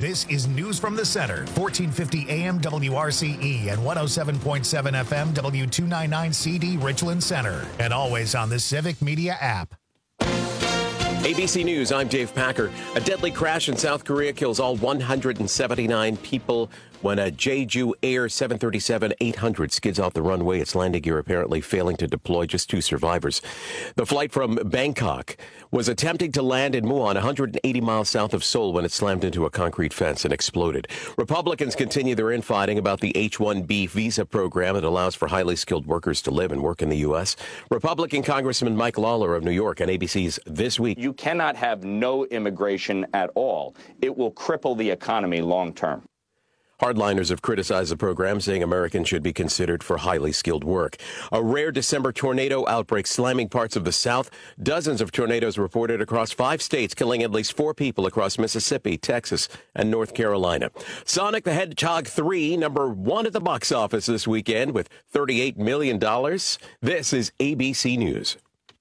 This is News from the Center, 1450 AM WRCE and 107.7 FM W299CD Richland Center, and always on the Civic Media app. ABC News, I'm Dave Packer. A deadly crash in South Korea kills all 179 people when a Jeju Air 737-800 skids off the runway. Its landing gear apparently failing to deploy. Just 2 survivors. The flight from Bangkok was attempting to land in Muon, 180 miles south of Seoul, when it slammed into a concrete fence and exploded. Republicans continue their infighting about the H-1B visa program that allows for highly skilled workers to live and work in the U.S. Republican Congressman Mike Lawler of New York on ABC's This Week. You cannot have no immigration at all. It will cripple the economy long term. Hardliners have criticized the program, saying Americans should be considered for highly skilled work. A rare December tornado outbreak slamming parts of the South. Dozens of tornadoes reported across 5 states, killing at least 4 people across Mississippi, Texas, and North Carolina. Sonic the Hedgehog 3, #1 at the box office this weekend with $38 million. This is ABC News.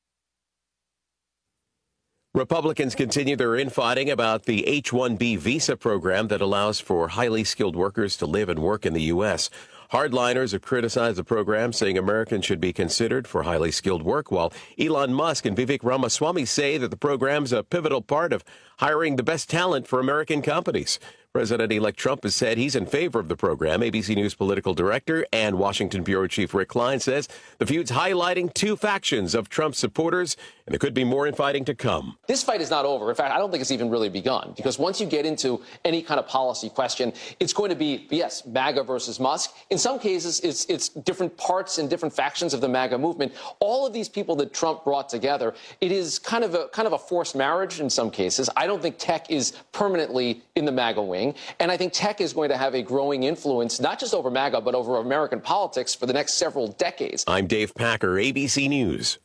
Republicans continue their infighting about the H-1B visa program that allows for highly skilled workers to live and work in the U.S. Hardliners have criticized the program, saying Americans should be considered for highly skilled work, while Elon Musk and Vivek Ramaswamy say that the program's a pivotal part of hiring the best talent for American companies. President-elect Trump has said he's in favor of the program. ABC News political director and Washington bureau chief Rick Klein says the feud's highlighting 2 factions of Trump's supporters, and there could be more infighting to come. This fight is not over. In fact, I don't think it's even really begun, because once you get into any kind of policy question, it's going to be, yes, MAGA versus Musk. In some cases, it's different parts and different factions of the MAGA movement. All of these people that Trump brought together, it is kind of a forced marriage in some cases. I don't think tech is permanently in the MAGA wing. And I think tech is going to have a growing influence, not just over MAGA, but over American politics for the next several decades. I'm Dave Packer, ABC News.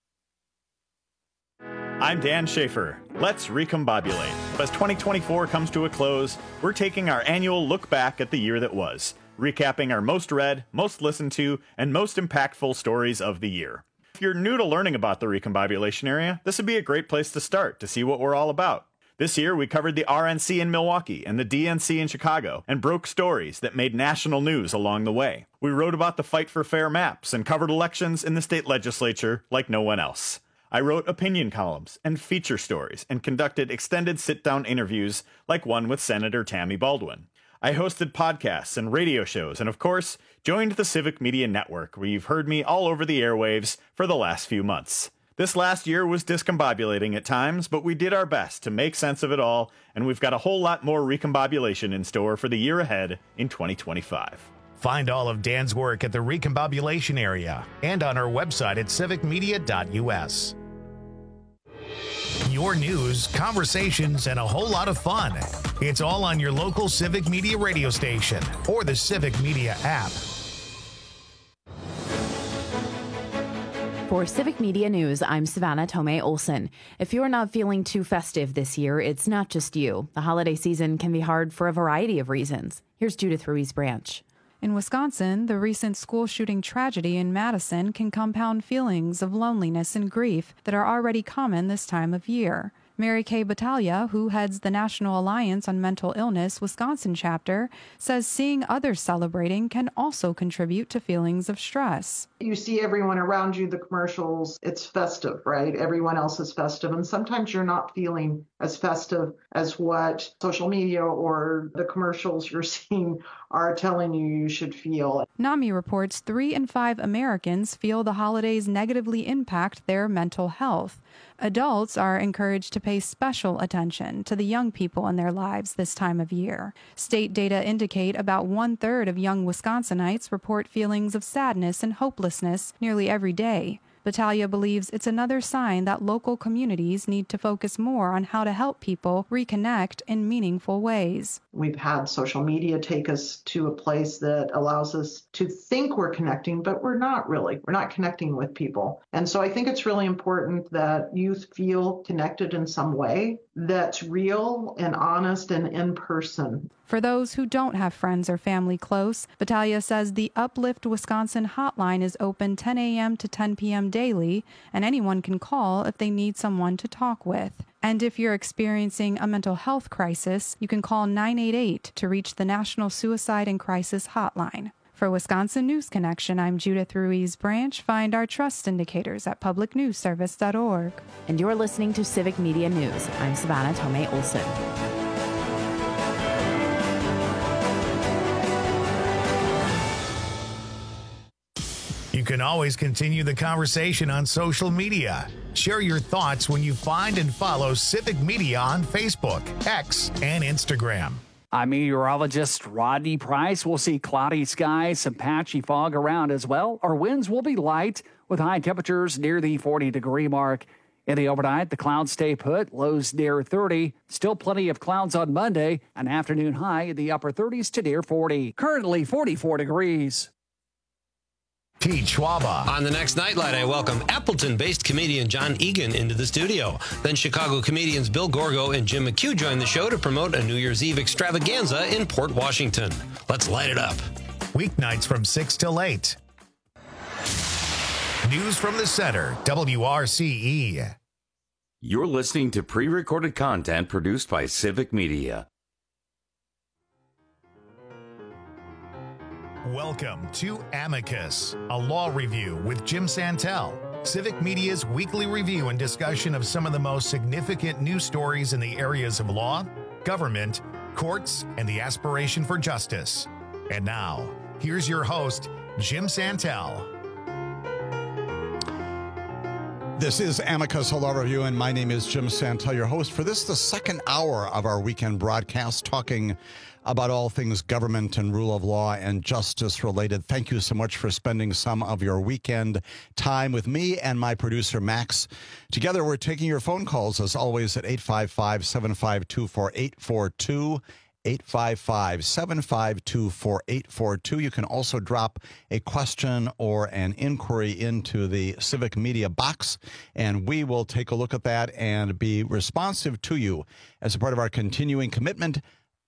I'm Dan Schaefer. Let's recombobulate. As 2024 comes to a close, we're taking our annual look back at the year that was, recapping our most read, most listened to, and most impactful stories of the year. If you're new to learning about the recombobulation area, this would be a great place to start to see what we're all about. This year, we covered the RNC in Milwaukee and the DNC in Chicago and broke stories that made national news along the way. We wrote about the fight for fair maps and covered elections in the state legislature like no one else. I wrote opinion columns and feature stories and conducted extended sit-down interviews like one with Senator Tammy Baldwin. I hosted podcasts and radio shows and, of course, joined the Civic Media Network, where you've heard me all over the airwaves for the last few months. This last year was discombobulating at times, but we did our best to make sense of it all, and we've got a whole lot more recombobulation in store for the year ahead in 2025. Find all of Dan's work at the recombobulation area and on our website at civicmedia.us. Your news, conversations, and a whole lot of fun. It's all on your local Civic Media radio station or the Civic Media app. For Civic Media News, I'm Savannah Tomei Olson. If you're not feeling too festive this year, it's not just you. The holiday season can be hard for a variety of reasons. Here's Judith Ruiz Branch. In Wisconsin, the recent school shooting tragedy in Madison can compound feelings of loneliness and grief that are already common this time of year. Mary Kay Battaglia, who heads the National Alliance on Mental Illness Wisconsin chapter, says seeing others celebrating can also contribute to feelings of stress. You see everyone around you, the commercials, it's festive, right? Everyone else is festive. And sometimes you're not feeling as festive as what social media or the commercials you're seeing are telling you should feel. NAMI reports 3 in 5 Americans feel the holidays negatively impact their mental health. Adults are encouraged to pay special attention to the young people in their lives this time of year. State data indicate about 1/3 of young Wisconsinites report feelings of sadness and hopelessness nearly every day. Battaglia believes it's another sign that local communities need to focus more on how to help people reconnect in meaningful ways. We've had social media take us to a place that allows us to think we're connecting, but we're not really. We're not connecting with people. And so I think it's really important that youth feel connected in some way that's real and honest and in person. For those who don't have friends or family close, Battaglia says the Uplift Wisconsin hotline is open 10 a.m. to 10 p.m. daily, and anyone can call if they need someone to talk with. And if you're experiencing a mental health crisis, you can call 988 to reach the National Suicide and Crisis Hotline. For Wisconsin News Connection, I'm Judith Ruiz Branch. Find our trust indicators at publicnewsservice.org. And you're listening to Civic Media News. I'm Savannah Tomei Olson. You can always continue the conversation on social media. Share your thoughts when you find and follow Civic Media on Facebook, X, and Instagram. I'm meteorologist Rodney Price. We'll see cloudy skies, some patchy fog around as well. Our winds will be light with high temperatures near the 40-degree mark. In the overnight, the clouds stay put, lows near 30. Still plenty of clouds on Monday, an afternoon high in the upper 30s to near 40. Currently 44 degrees. T. Schwaba. On the next Nightlight, I welcome Appleton-based comedian John Egan into the studio. Then Chicago comedians Bill Gorgo and Jim McHugh join the show to promote a New Year's Eve extravaganza in Port Washington. Let's light it up. Weeknights from 6 till 8. News from the Center, WRCE. You're listening to pre-recorded content produced by Civic Media. Welcome to Amicus, a law review with Jim Santel, Civic Media's weekly review and discussion of some of the most significant news stories in the areas of law, government, courts, and the aspiration for justice. And now, here's your host, Jim Santel. This is Amicus, a law review, and my name is Jim Santel, your host for this, the second hour of our weekend broadcast, talking about all things government and rule of law and justice related. Thank you so much for spending some of your weekend time with me and my producer, Max. Together, we're taking your phone calls, as always, at 855-752-4842. 855-752-4842. You can also drop a question or an inquiry into the Civic Media box, and we will take a look at that and be responsive to you as a part of our continuing committed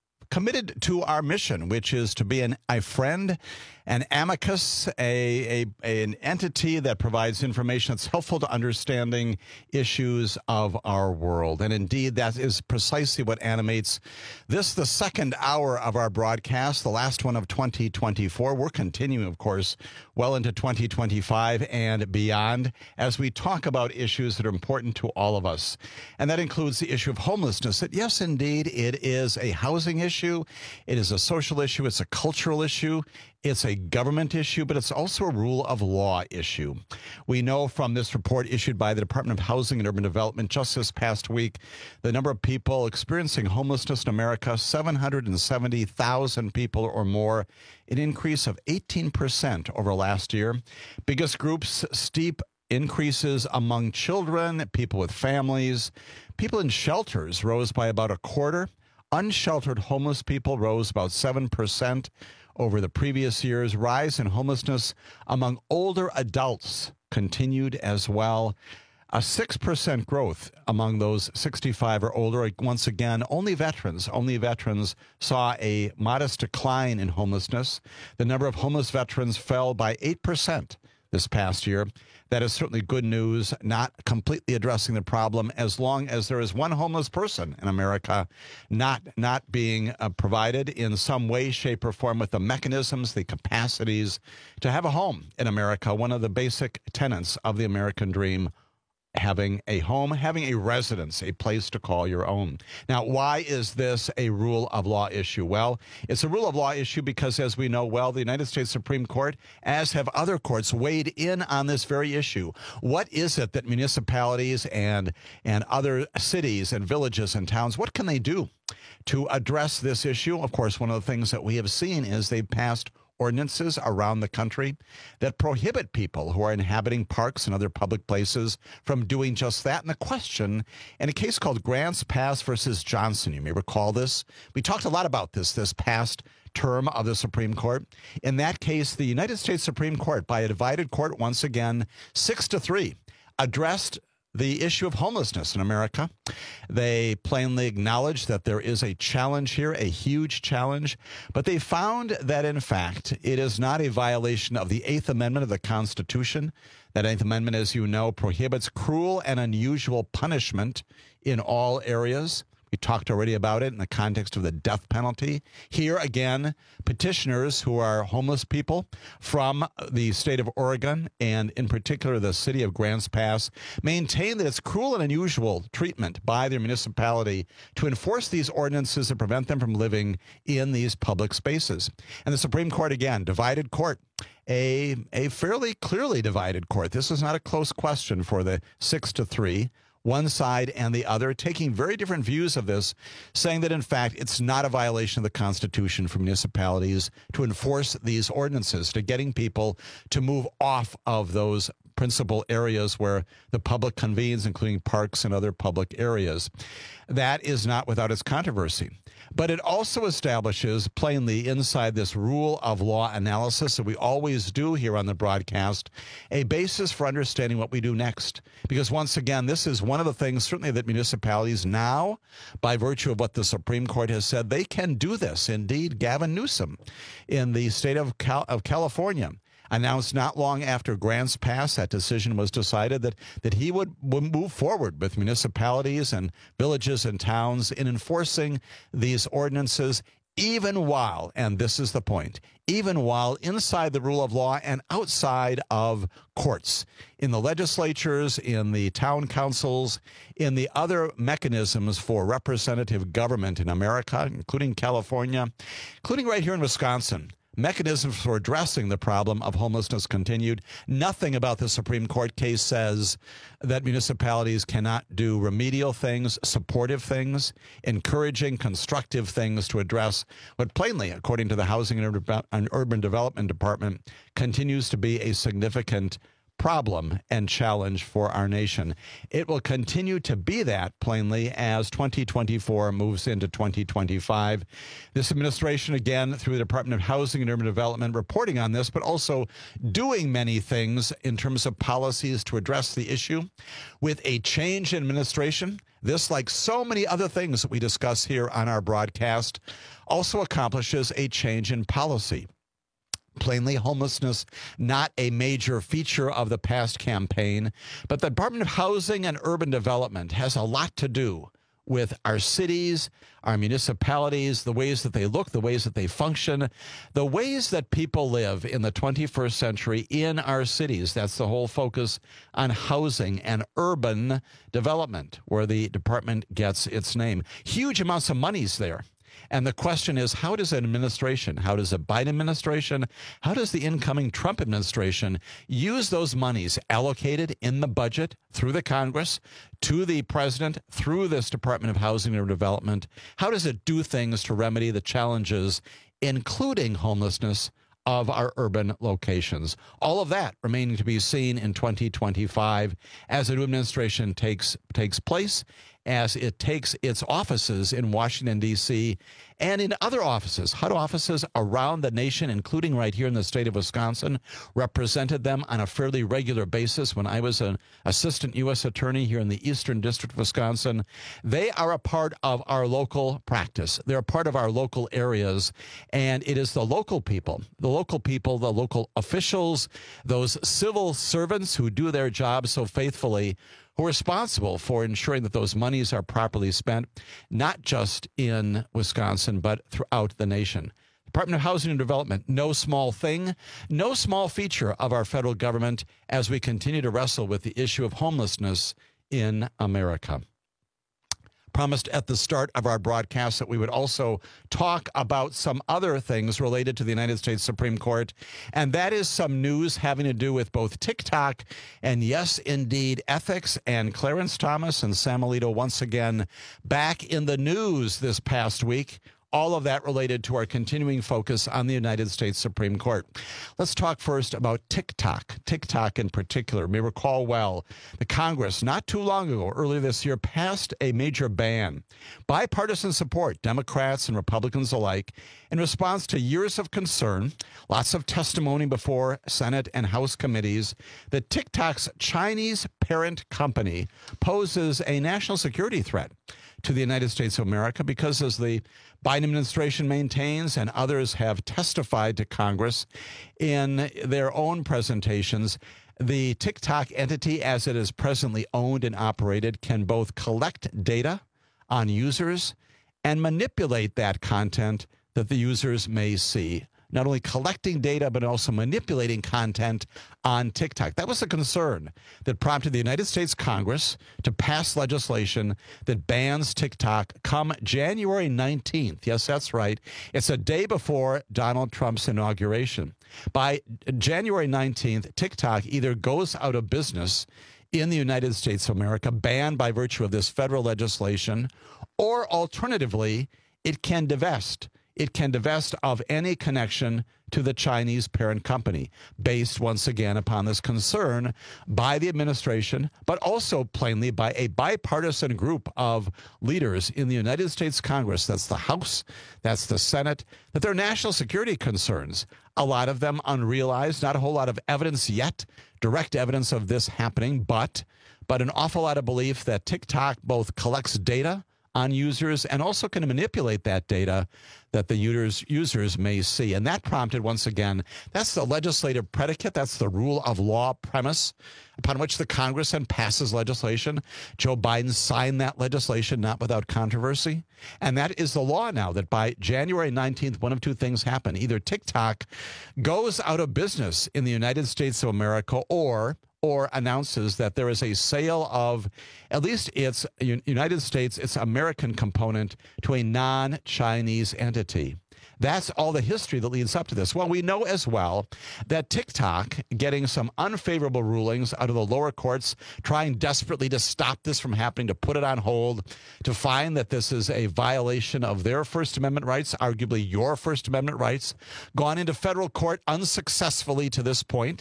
to our mission, which is to be a friend, an amicus, an entity that provides information that's helpful to understanding issues of our world. And indeed, that is precisely what animates this, the second hour of our broadcast, the last one of 2024. We're continuing, of course, well into 2025 and beyond as we talk about issues that are important to all of us. And that includes the issue of homelessness. That, yes, indeed, it is a housing issue. It is a social issue. It's a cultural issue. It's a government issue, but it's also a rule of law issue. We know from this report issued by the Department of Housing and Urban Development just this past week, the number of people experiencing homelessness in America, 770,000 people or more, an increase of 18% over last year. Biggest groups, steep increases among children, people with families. People in shelters rose by about a quarter. Unsheltered homeless people rose about 7% over the previous years. Rise in homelessness among older adults continued as well. A 6% growth among those 65 or older. Once again, only veterans saw a modest decline in homelessness. The number of homeless veterans fell by 8% this past year. That is certainly good news, not completely addressing the problem as long as there is one homeless person in America not being provided in some way, shape, or form with the mechanisms, the capacities to have a home in America, one of the basic tenets of the American dream. Having a home, having a residence, a place to call your own. Now, why is this a rule of law issue? Well, it's a rule of law issue because, as we know well, the United States Supreme Court, as have other courts, weighed in on this very issue. What is it that municipalities and other cities and villages and towns, what can they do to address this issue? Of course, one of the things that we have seen is they've passed ordinances around the country that prohibit people who are inhabiting parks and other public places from doing just that. And the question, in a case called Grants Pass versus Johnson, you may recall this. We talked a lot about this past term of the Supreme Court. In that case, the United States Supreme Court, by a divided court once again, 6-3, addressed the issue of homelessness in America. They plainly acknowledge that there is a challenge here, a huge challenge, but they found that, in fact, it is not a violation of the Eighth Amendment of the Constitution. That Eighth Amendment, as you know, prohibits cruel and unusual punishment in all areas. We talked already about it in the context of the death penalty. Here again, petitioners who are homeless people from the state of Oregon, and in particular the city of Grants Pass, maintain that it's cruel and unusual treatment by their municipality to enforce these ordinances that prevent them from living in these public spaces. And the Supreme Court, again, divided court. A fairly clearly divided court. This is not a close question for the 6-3. One side and the other, taking very different views of this, saying that, in fact, it's not a violation of the Constitution for municipalities to enforce these ordinances, to getting people to move off of those principal areas where the public convenes, including parks and other public areas. That is not without its controversy. But it also establishes plainly inside this rule of law analysis that we always do here on the broadcast, a basis for understanding what we do next. Because once again, this is one of the things certainly that municipalities now, by virtue of what the Supreme Court has said, they can do this. Indeed, Gavin Newsom in the state of California announced not long after Grants Pass, that decision was decided, that he would move forward with municipalities and villages and towns in enforcing these ordinances, even while, and this is the point, even while inside the rule of law and outside of courts, in the legislatures, in the town councils, in the other mechanisms for representative government in America, including California, including right here in Wisconsin. Mechanisms for addressing the problem of homelessness continued. Nothing about the Supreme Court case says that municipalities cannot do remedial things, supportive things, encouraging, constructive things to address what plainly, according to the Housing and Urban Development Department, continues to be a significant problem and challenge for our nation. It will continue to be that, plainly, as 2024 moves into 2025. This administration, again, through the Department of Housing and Urban Development, reporting on this, but also doing many things in terms of policies to address the issue. With a change in administration, this, like so many other things that we discuss here on our broadcast, also accomplishes a change in policy. Plainly, homelessness, not a major feature of the past campaign, but the Department of Housing and Urban Development has a lot to do with our cities, our municipalities, the ways that they look, the ways that they function, the ways that people live in the 21st century in our cities. That's the whole focus on housing and urban development, where the department gets its name. Huge amounts of money's there. And the question is, how does an administration, how does a Biden administration, how does the incoming Trump administration use those monies allocated in the budget through the Congress to the president through this Department of Housing and Development? How does it do things to remedy the challenges, including homelessness, of our urban locations? All of that remaining to be seen in 2025 as a new administration takes place, as it takes its offices in Washington, D.C., and in other offices, HUD offices around the nation, including right here in the state of Wisconsin, represented them on a fairly regular basis when I was an assistant U.S. attorney here in the Eastern District of Wisconsin. They are a part of our local practice. They're a part of our local areas, and it is the local people, the local officials, those civil servants who do their jobs so faithfully, who are responsible for ensuring that those monies are properly spent, not just in Wisconsin, but throughout the nation. Department of Housing and Development, no small thing, no small feature of our federal government as we continue to wrestle with the issue of homelessness in America. Promised at the start of our broadcast that we would also talk about some other things related to the United States Supreme Court, and that is some news having to do with both TikTok and, yes, indeed, ethics, and Clarence Thomas and Sam Alito once again back in the news this past week All of that related to our continuing focus on the United States Supreme Court. Let's talk first about TikTok. TikTok in particular. You may recall well, the Congress not too long ago, earlier this year, passed a major ban. Bipartisan support, Democrats and Republicans alike, in response to years of concern, lots of testimony before Senate and House committees, that TikTok's Chinese parent company poses a national security threat to the United States of America because, as the Biden administration maintains and others have testified to Congress in their own presentations, the TikTok entity, as it is presently owned and operated, can both collect data on users and manipulate that content that the users may see. Not only collecting data, but also manipulating content on TikTok. That was a concern that prompted the United States Congress to pass legislation that bans TikTok come January 19th. Yes, that's right. It's a day before Donald Trump's inauguration. By January 19th, TikTok either goes out of business in the United States of America, banned by virtue of this federal legislation, or alternatively, it can divest. It can divest of any connection to the Chinese parent company, based once again upon this concern by the administration, but also plainly by a bipartisan group of leaders in the United States Congress. That's the House, that's the Senate, that there are national security concerns, a lot of them unrealized, not a whole lot of evidence yet, direct evidence of this happening, but an awful lot of belief that TikTok both collects data on users and also can manipulate that data that the users may see. And that prompted, once again, that's the legislative predicate. That's the rule of law premise upon which the Congress then passes legislation. Joe Biden signed that legislation, not without controversy. And that is the law now, that by January 19th, one of two things happen. Either TikTok goes out of business in the United States of America, or announces that there is a sale of at least its United States, its American component, to a non-Chinese entity. That's all the history that leads up to this. Well, we know as well that TikTok, getting some unfavorable rulings out of the lower courts, trying desperately to stop this from happening, to put it on hold, to find that this is a violation of their First Amendment rights, arguably your First Amendment rights, gone into federal court unsuccessfully to this point,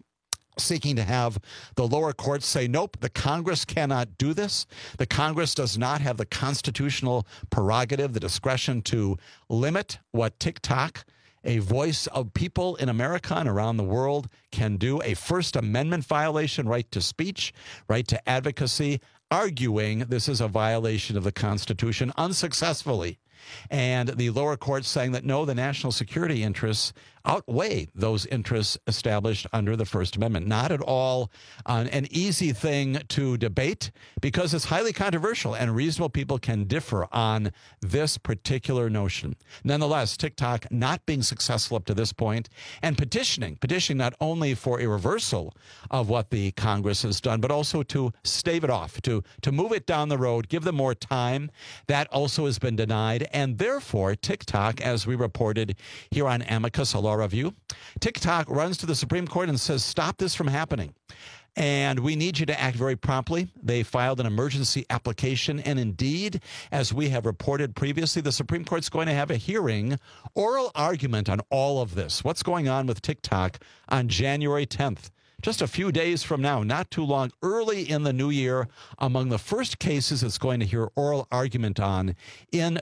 seeking to have the lower courts say, nope, the Congress cannot do this. The Congress does not have the constitutional prerogative, the discretion to limit what TikTok, a voice of people in America and around the world, can do. A First Amendment violation, right to speech, right to advocacy, arguing this is a violation of the Constitution unsuccessfully. And the lower courts saying that no, the national security interests outweigh those interests established under the First Amendment. Not at all an easy thing to debate, because it's highly controversial and reasonable people can differ on this particular notion. Nonetheless, TikTok not being successful up to this point and petitioning not only for a reversal of what the Congress has done, but also to stave it off, to move it down the road, give them more time. That also has been denied. And therefore, TikTok, as we reported here on Amicus, a law review, TikTok runs to the Supreme Court and says, stop this from happening. And we need you to act very promptly. They filed an emergency application. And indeed, as we have reported previously, the Supreme Court's going to have a hearing, oral argument on all of this. What's going on with TikTok on January 10th? Just a few days from now, not too long, early in the new year, among the first cases it's going to hear oral argument on in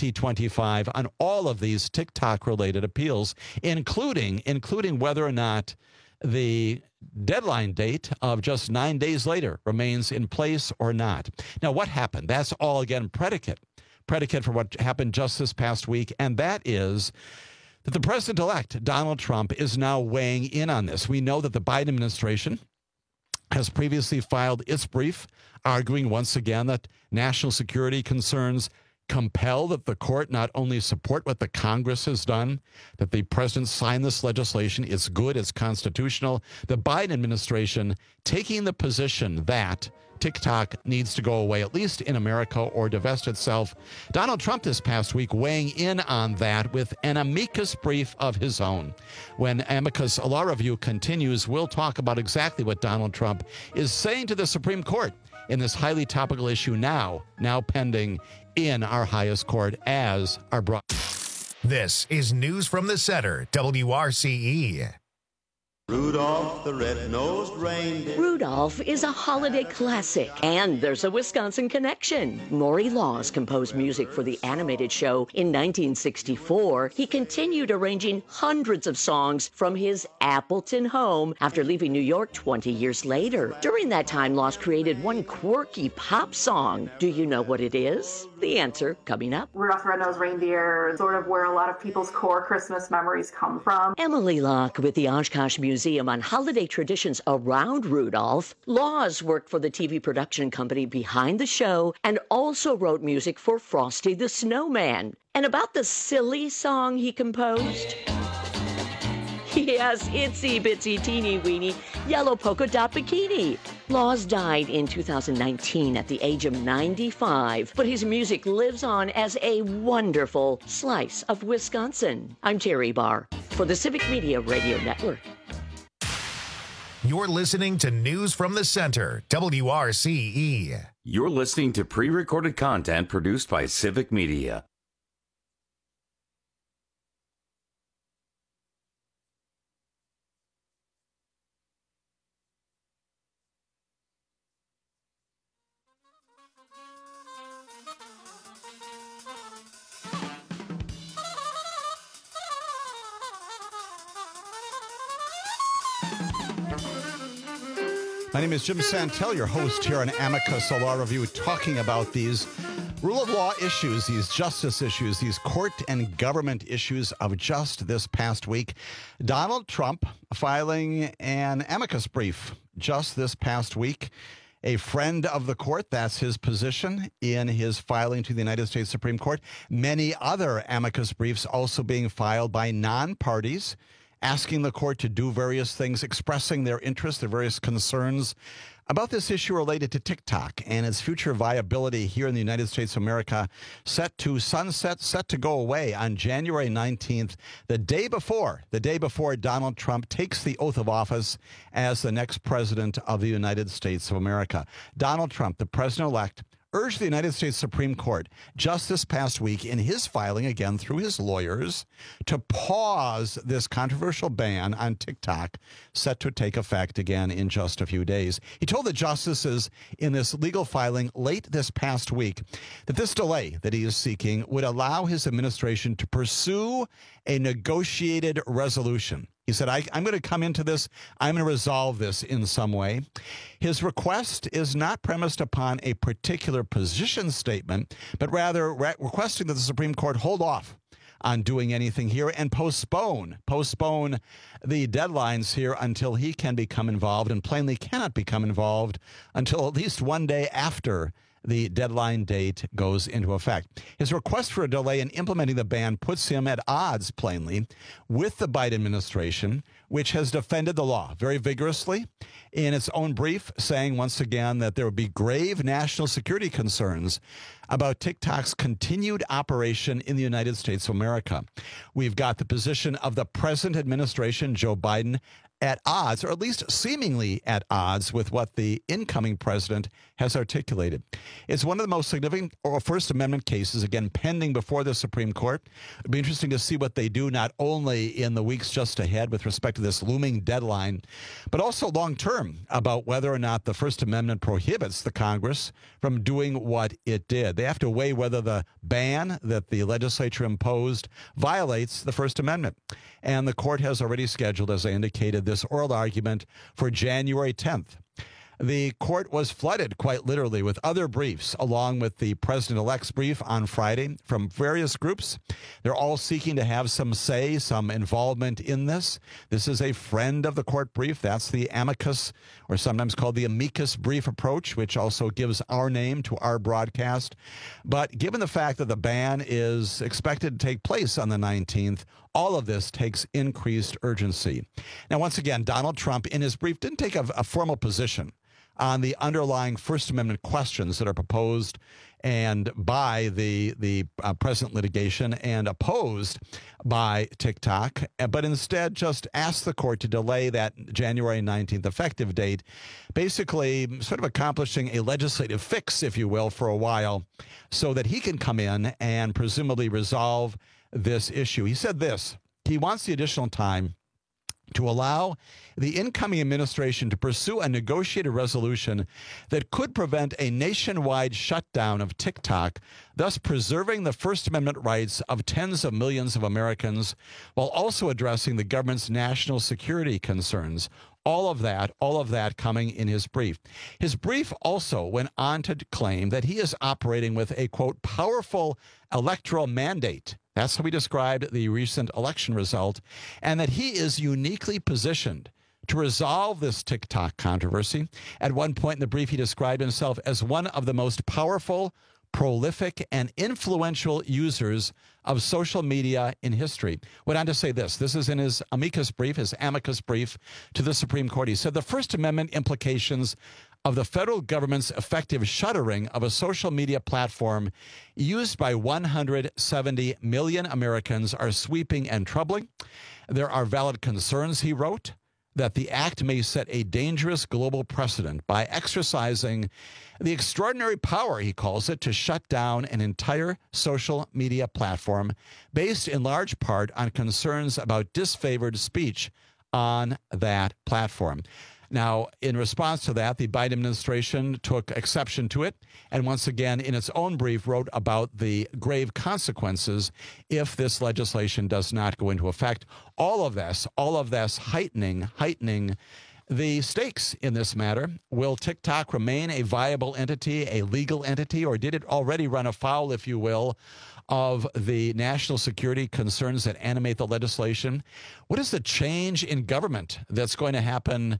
2025 on all of these TikTok-related appeals, including whether or not the deadline date of just 9 days later remains in place or not. Now, what happened? That's all, again, predicate for what happened just this past week, and that is that the president-elect, Donald Trump, is now weighing in on this. We know that the Biden administration has previously filed its brief, arguing once again that national security concerns compel that the court not only support what the Congress has done, that the president signed this legislation, it's good, it's constitutional. The Biden administration taking the position that TikTok needs to go away, at least in America, or divest itself. Donald Trump this past week weighing in on that with an amicus brief of his own. When Amicus Law Review continues, we'll talk about exactly what Donald Trump is saying to the Supreme Court in this highly topical issue now pending in our highest court as our broad. This is News from the Center, WRCE. Rudolph the red-nosed reindeer. Rudolph is a holiday classic, and there's a Wisconsin connection. Maury Laws composed music for the animated show in 1964. He continued arranging hundreds of songs from his Appleton home after leaving New York 20 years later. During that time, Laws created one quirky pop song. Do you know what it is? The answer coming up. Rudolph the Red-Nosed Reindeer is sort of where a lot of people's core Christmas memories come from. Emily Locke with the Oshkosh Museum on holiday traditions around Rudolph. Laws worked for the TV production company behind the show and also wrote music for Frosty the Snowman. And about the silly song he composed? Yes, itsy bitsy teeny weeny yellow polka dot bikini. Laws died in 2019 at the age of 95, but his music lives on as a wonderful slice of Wisconsin. I'm Terry Barr for the Civic Media Radio Network. You're listening to News from the Center, WRCE. You're listening to pre-recorded content produced by Civic Media. My name is Jim Santel, your host here on Amicus, a law review, talking about these rule of law issues, these justice issues, these court and government issues of just this past week. Donald Trump filing an amicus brief just this past week. A friend of the court, that's his position in his filing to the United States Supreme Court. Many other amicus briefs also being filed by non-parties, asking the court to do various things, expressing their interest, their various concerns about this issue related to TikTok and its future viability here in the United States of America, set to sunset, set to go away on January 19th, the day before Donald Trump takes the oath of office as the next president of the United States of America. Donald Trump, the president-elect, urged the United States Supreme Court just this past week in his filing, again through his lawyers, to pause this controversial ban on TikTok set to take effect again in just a few days. He told the justices in this legal filing late this past week that this delay that he is seeking would allow his administration to pursue a negotiated resolution. He said, I'm going to come into this, I'm going to resolve this in some way. His request is not premised upon a particular position statement, but rather requesting that the Supreme Court hold off on doing anything here and postpone the deadlines here until he can become involved, and plainly cannot become involved until at least one day after the deadline date goes into effect. His request for a delay in implementing the ban puts him at odds, plainly, with the Biden administration, which has defended the law very vigorously in its own brief, saying once again that there would be grave national security concerns about TikTok's continued operation in the United States of America. We've got the position of the present administration, Joe Biden, at odds, or at least seemingly at odds, with what the incoming president has articulated. It's one of the most significant First Amendment cases, again, pending before the Supreme Court. It'll be interesting to see what they do, not only in the weeks just ahead with respect to this looming deadline, but also long term about whether or not the First Amendment prohibits the Congress from doing what it did. They have to weigh whether the ban that the legislature imposed violates the First Amendment. And the court has already scheduled, as I indicated, this oral argument for January 10th. The court was flooded, quite literally, with other briefs, along with the president-elect's brief on Friday from various groups. They're all seeking to have some say, some involvement in this. This is a friend of the court brief. That's the amicus, or sometimes called the amicus brief approach, which also gives our name to our broadcast. But given the fact that the ban is expected to take place on the 19th, all of this takes increased urgency. Now, once again, Donald Trump, in his brief, didn't take a formal position on the underlying First Amendment questions that are proposed and by the present litigation and opposed by TikTok, but instead just asked the court to delay that January 19th effective date, basically sort of accomplishing a legislative fix, if you will, for a while so that he can come in and presumably resolve this issue. He said this: he wants the additional time to allow the incoming administration to pursue a negotiated resolution that could prevent a nationwide shutdown of TikTok, thus preserving the First Amendment rights of tens of millions of Americans while also addressing the government's national security concerns. All of that coming in his brief. His brief also went on to claim that he is operating with a, quote, powerful electoral mandate. That's how he described the recent election result, and that he is uniquely positioned to resolve this TikTok controversy. At one point in the brief, he described himself as one of the most powerful, prolific, and influential users of social media in history. Went on to say this. This is in his amicus brief to the Supreme Court. He said the First Amendment implications of the federal government's effective shuttering of a social media platform used by 170 million Americans are sweeping and troubling. There are valid concerns, he wrote, that the act may set a dangerous global precedent by exercising the extraordinary power, he calls it, to shut down an entire social media platform based in large part on concerns about disfavored speech on that platform. Now, in response to that, the Biden administration took exception to it and once again, in its own brief, wrote about the grave consequences if this legislation does not go into effect. All of this heightening the stakes in this matter. Will TikTok remain a viable entity, a legal entity, or did it already run afoul, if you will, of the national security concerns that animate the legislation? What is the change in government that's going to happen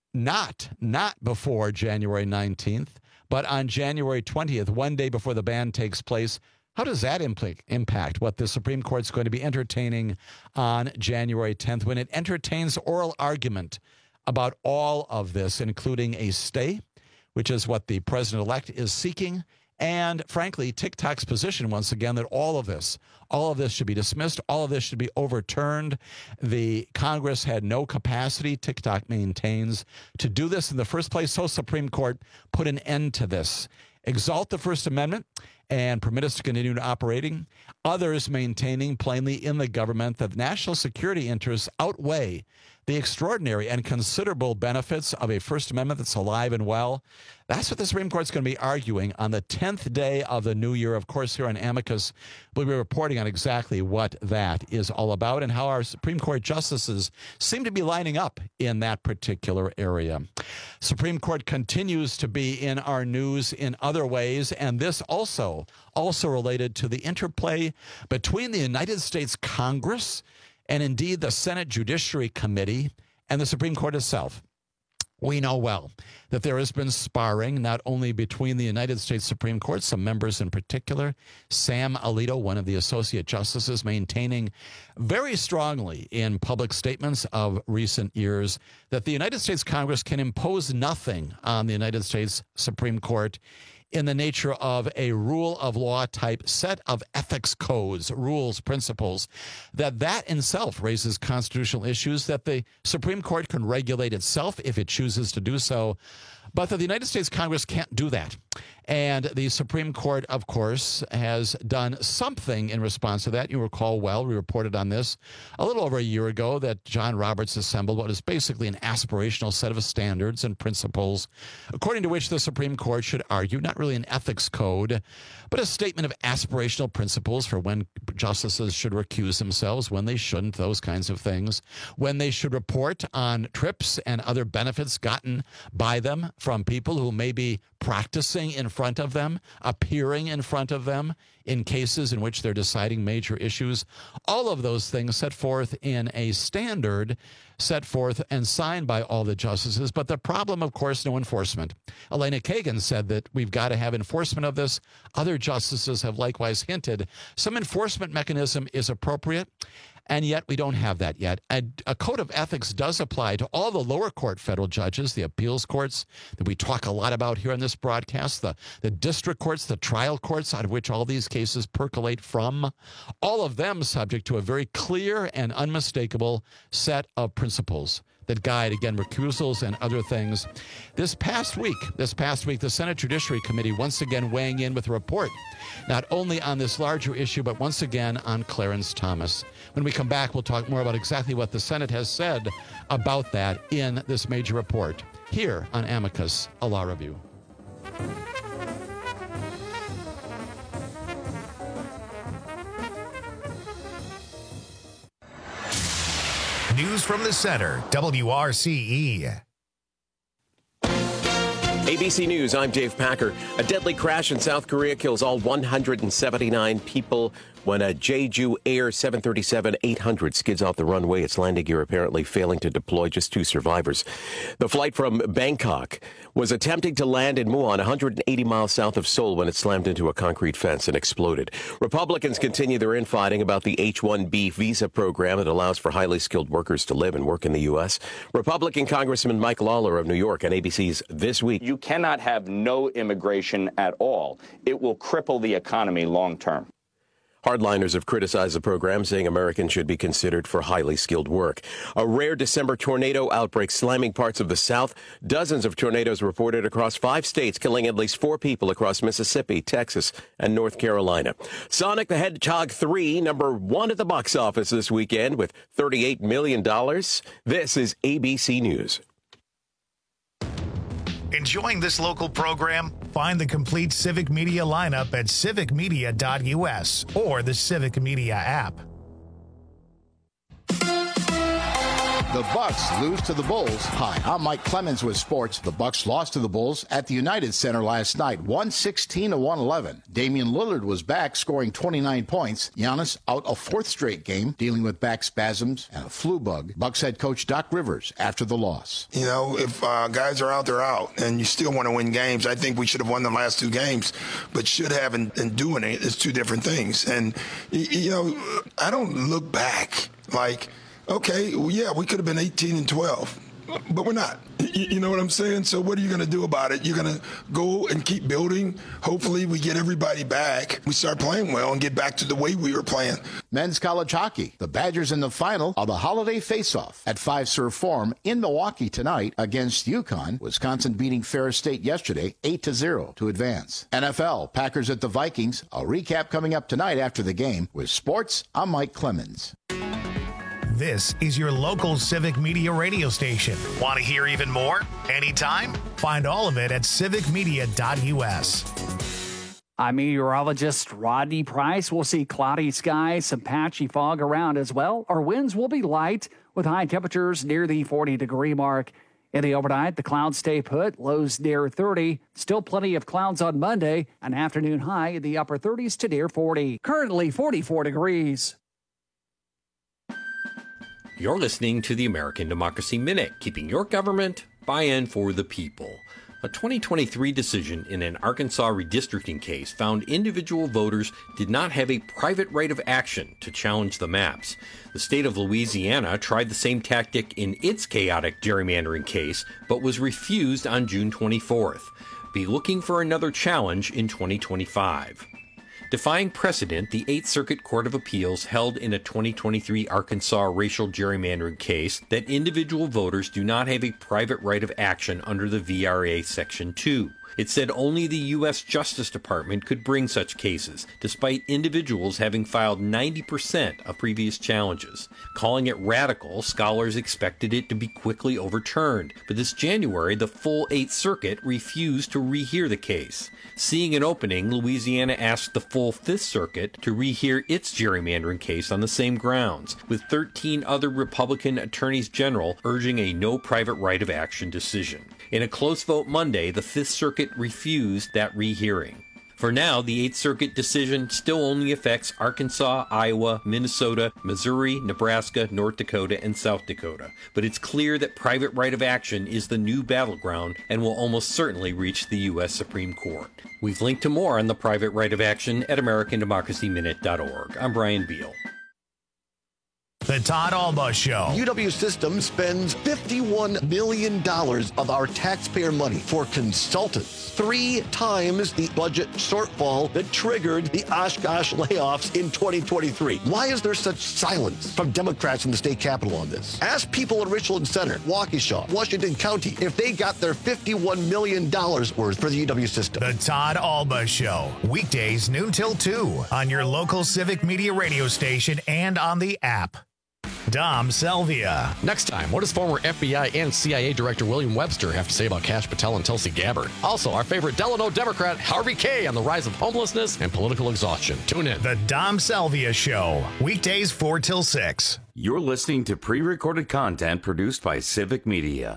not before January 19th, but on January 20th, one day before the ban takes place? How does that impact what the Supreme Court's going to be entertaining on January 10th when it entertains oral argument about all of this, including a stay, which is what the president-elect is seeking, and frankly, TikTok's position once again that all of this should be dismissed, all of this should be overturned. The Congress had no capacity, TikTok maintains, to do this in the first place. So Supreme Court put an end to this. Exalt the First Amendment and permit us to continue operating. Others maintaining plainly in the government that national security interests outweigh the extraordinary and considerable benefits of a First Amendment that's alive and well. That's what the Supreme Court's going to be arguing on the 10th day of the new year. Of course, here on Amicus, we'll be reporting on exactly what that is all about and how our Supreme Court justices seem to be lining up in that particular area. Supreme Court continues to be in our news in other ways, and this also related to the interplay between the United States Congress and indeed the Senate Judiciary Committee and the Supreme Court itself. We know well that there has been sparring not only between the United States Supreme Court, some members in particular, Sam Alito, one of the associate justices, maintaining very strongly in public statements of recent years that the United States Congress can impose nothing on the United States Supreme Court in the nature of a rule of law type set of ethics codes, rules, principles, that in itself raises constitutional issues, that the Supreme Court can regulate itself if it chooses to do so, but that the United States Congress can't do that. And the Supreme Court, of course, has done something in response to that. You recall well, we reported on this a little over a year ago that John Roberts assembled what is basically an aspirational set of standards and principles, according to which the Supreme Court should argue, not really an ethics code, but a statement of aspirational principles for when justices should recuse themselves, when they shouldn't, those kinds of things, when they should report on trips and other benefits gotten by them from people who may be practicing in front of them, appearing in front of them in cases in which they're deciding major issues. All of those things set forth in a standard set forth and signed by all the justices. But the problem, of course, no enforcement. Elena Kagan said that we've got to have enforcement of this. Other justices have likewise hinted some enforcement mechanism is appropriate. And yet we don't have that yet. A code of ethics does apply to all the lower court federal judges, the appeals courts that we talk a lot about here on this broadcast, the district courts, the trial courts out of which all these cases percolate from, all of them subject to a very clear and unmistakable set of principles that guide, again, recusals and other things. This past week, the Senate Judiciary Committee once again weighing in with a report, not only on this larger issue, but once again on Clarence Thomas. When we come back, we'll talk more about exactly what the Senate has said about that in this major report here on Amicus, a Law Review. News from the center, WRCE. ABC News, I'm Dave Packer. A deadly crash in South Korea kills all 179 people when a Jeju Air 737-800 skids off the runway. Its landing gear apparently failing to deploy. Just 2 survivors. The flight from Bangkok was attempting to land in Muon, 180 miles south of Seoul, when it slammed into a concrete fence and exploded. Republicans continue their infighting about the H-1B visa program that allows for highly skilled workers to live and work in the U.S. Republican Congressman Mike Lawler of New York on ABC's This Week. You cannot have no immigration at all. It will cripple the economy long term. Hardliners have criticized the program, saying Americans should be considered for highly skilled work. A rare December tornado outbreak slamming parts of the South. Dozens of tornadoes reported across 5 states, killing at least 4 people across Mississippi, Texas, and North Carolina. Sonic the Hedgehog 3, #1 at the box office this weekend with $38 million. This is ABC News. Enjoying this local program? Find the complete Civic Media lineup at civicmedia.us or the Civic Media app. The Bucks lose to the Bulls. Hi, I'm Mike Clemens with sports. The Bucks lost to the Bulls at the United Center last night, 116-111. Damian Lillard was back, scoring 29 points. Giannis out a 4th straight game, dealing with back spasms and a flu bug. Bucks head coach Doc Rivers after the loss. You know, if guys are out, they're out, and you still want to win games. I think we should have won the last 2 games, but should have and doing it is 2 different things. And, you know, I don't look back like, okay, well, yeah, we could have been 18-12, but we're not. You know what I'm saying? So what are you going to do about it? You're going to go and keep building. Hopefully we get everybody back. We start playing well and get back to the way we were playing. Men's college hockey. The Badgers in the final of the holiday face-off at Fiserv Forum in Milwaukee tonight against UConn. Wisconsin beating Ferris State yesterday 8-0 to advance. NFL, Packers at the Vikings. A recap coming up tonight after the game. With sports, I'm Mike Clemens. This is your local Civic Media radio station. Want to hear even more? Anytime? Find all of it at civicmedia.us. I'm meteorologist Rodney Price. We'll see cloudy skies, some patchy fog around as well. Our winds will be light with high temperatures near the 40-degree mark. In the overnight, the clouds stay put, lows near 30. Still plenty of clouds on Monday, an afternoon high in the upper 30s to near 40. Currently 44 degrees. You're listening to the American Democracy Minute, keeping your government by and for the people. A 2023 decision in an Arkansas redistricting case found individual voters did not have a private right of action to challenge the maps. The state of Louisiana tried the same tactic in its chaotic gerrymandering case, but was refused on June 24th. Be looking for another challenge in 2025. Defying precedent, the 8th Circuit Court of Appeals held in a 2023 Arkansas racial gerrymandering case that individual voters do not have a private right of action under the VRA Section 2. It said only the U.S. Justice Department could bring such cases, despite individuals having filed 90% of previous challenges. Calling it radical, scholars expected it to be quickly overturned, but this January, the full 8th Circuit refused to rehear the case. Seeing an opening, Louisiana asked the full 5th Circuit to rehear its gerrymandering case on the same grounds, with 13 other Republican attorneys general urging a no private right of action decision. In a close vote Monday, the 5th Circuit refused that rehearing. For now, the 8th Circuit decision still only affects Arkansas, Iowa, Minnesota, Missouri, Nebraska, North Dakota, and South Dakota. But it's clear that private right of action is the new battleground and will almost certainly reach the U.S. Supreme Court. We've linked to more on the private right of action at AmericanDemocracyMinute.org. I'm Brian Beal. The Todd Alba Show. UW System spends $51 million of our taxpayer money for consultants, 3 times the budget shortfall that triggered the Oshkosh layoffs in 2023. Why is there such silence from Democrats in the state capitol on this? Ask people in Richland Center, Waukesha, Washington County, if they got their $51 million worth for the UW System. The Todd Alba Show. Weekdays noon till 2 on your local Civic Media radio station and on the app. Dom Selvia. Next time, what does former FBI and CIA Director William Webster have to say about Kash Patel and Tulsi Gabbard? Also, our favorite Delano Democrat, Harvey Kaye, on the rise of homelessness and political exhaustion. Tune in. The Dom Selvia Show. Weekdays 4 till 6. You're listening to pre-recorded content produced by Civic Media.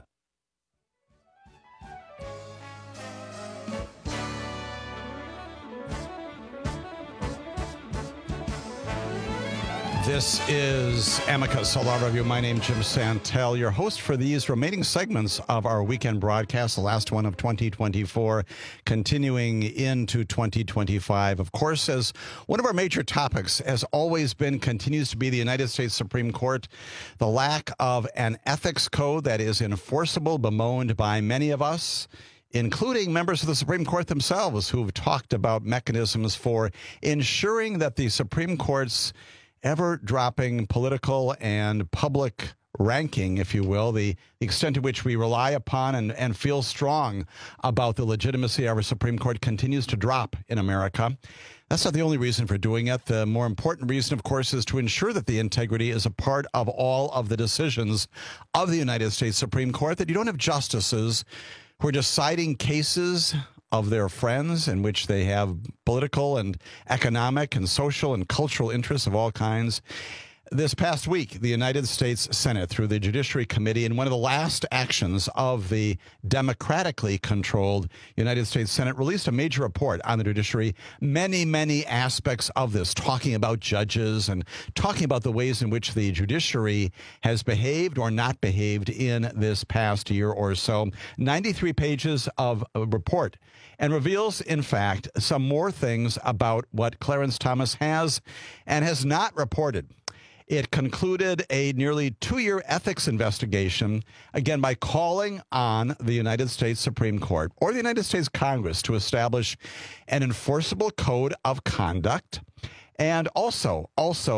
This is Amicus, a law review. My name is Jim Santel, your host for these remaining segments of our weekend broadcast, the last one of 2024, continuing into 2025. Of course, as one of our major topics has always been, continues to be the United States Supreme Court, the lack of an ethics code that is enforceable, bemoaned by many of us, including members of the Supreme Court themselves, who've talked about mechanisms for ensuring that the Supreme Court's ever-dropping political and public ranking, if you will, the extent to which we rely upon and feel strong about the legitimacy of our Supreme Court continues to drop in America. That's not the only reason for doing it. The more important reason, of course, is to ensure that the integrity is a part of all of the decisions of the United States Supreme Court, that you don't have justices who are deciding cases of their friends in which they have political and economic and social and cultural interests of all kinds. This past week, the United States Senate, through the Judiciary Committee, in one of the last actions of the democratically controlled United States Senate, released a major report on the judiciary, many aspects of this, talking about judges and talking about the ways in which the judiciary has behaved or not behaved in this past year or so. 93 pages of a report, and reveals, in fact, some more things about what Clarence Thomas has and has not reported. It concluded a nearly 2-year ethics investigation, again, by calling on the United States Supreme Court or the United States Congress to establish an enforceable code of conduct, and also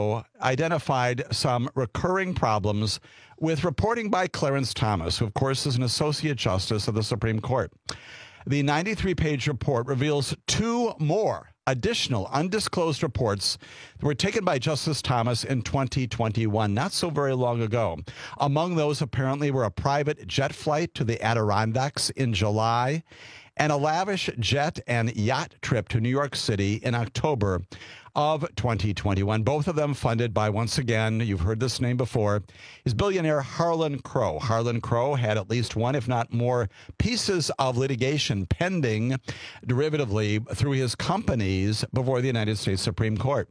identified some recurring problems with reporting by Clarence Thomas, who, of course, is an Associate Justice of the Supreme Court. The 93-page report reveals 2 more additional undisclosed reports that were taken by Justice Thomas in 2021, not so very long ago. Among those, apparently, were a private jet flight to the Adirondacks in July and a lavish jet and yacht trip to New York City in October of 2021, both of them funded by, once again, you've heard this name before, is billionaire Harlan Crow. Harlan Crow had at least one, if not more, pieces of litigation pending derivatively through his companies before the United States Supreme Court.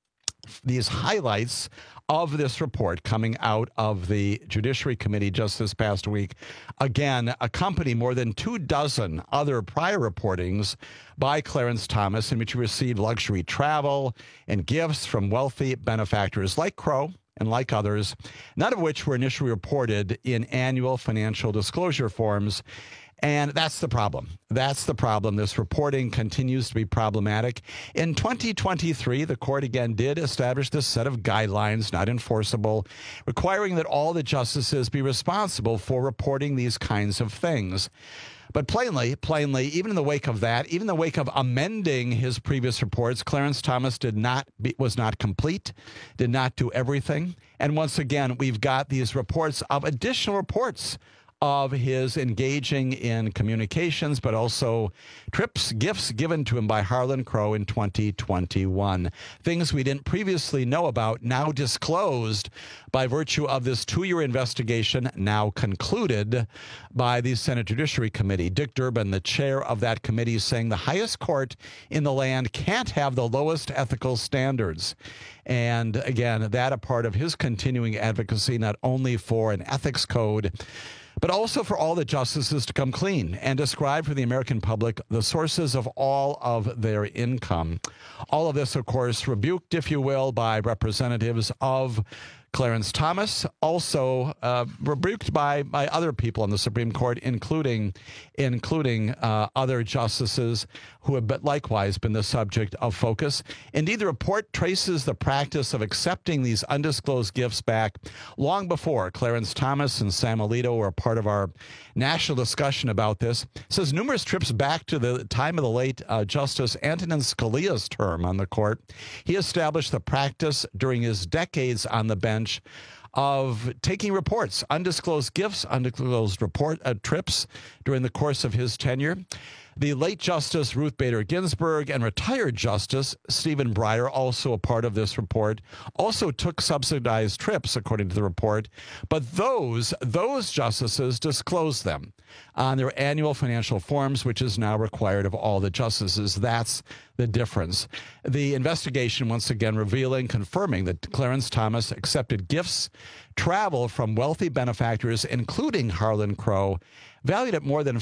These highlights of this report coming out of the Judiciary Committee just this past week, again, accompany more than 24 other prior reportings by Clarence Thomas in which he received luxury travel and gifts from wealthy benefactors like Crow and like others, none of which were initially reported in annual financial disclosure forms. And that's the problem. That's the problem. This reporting continues to be problematic. In 2023, the court again did establish this set of guidelines, not enforceable, requiring that all the justices be responsible for reporting these kinds of things. But plainly, even in the wake of that, even in the wake of amending his previous reports, Clarence Thomas was not complete, did not do everything. And once again, we've got these reports of additional reports of his engaging in communications, but also gifts given to him by Harlan Crow in 2021. Things we didn't previously know about, now disclosed by virtue of this 2-year investigation, now concluded by the Senate Judiciary Committee. Dick Durbin, the chair of that committee, saying the highest court in the land can't have the lowest ethical standards. And again, that a part of his continuing advocacy, not only for an ethics code, but also for all the justices to come clean and describe for the American public the sources of all of their income. All of this, of course, rebuked, if you will, by representatives of Clarence Thomas, also rebuked by other people on the Supreme Court, including other justices who have likewise been the subject of focus. Indeed, the report traces the practice of accepting these undisclosed gifts back long before Clarence Thomas and Sam Alito were a part of our national discussion about this. It says numerous trips back to the time of the late Justice Antonin Scalia's term on the court, he established the practice during his decades on the bench of taking reports, undisclosed gifts, undisclosed trips during the course of his tenure. The late Justice Ruth Bader Ginsburg and retired Justice Stephen Breyer, also a part of this report, also took subsidized trips, according to the report, but those justices disclosed them on their annual financial forms, which is now required of all the justices. That's the difference. The investigation, once again, confirming that Clarence Thomas accepted gifts, travel from wealthy benefactors, including Harlan Crow, valued at more than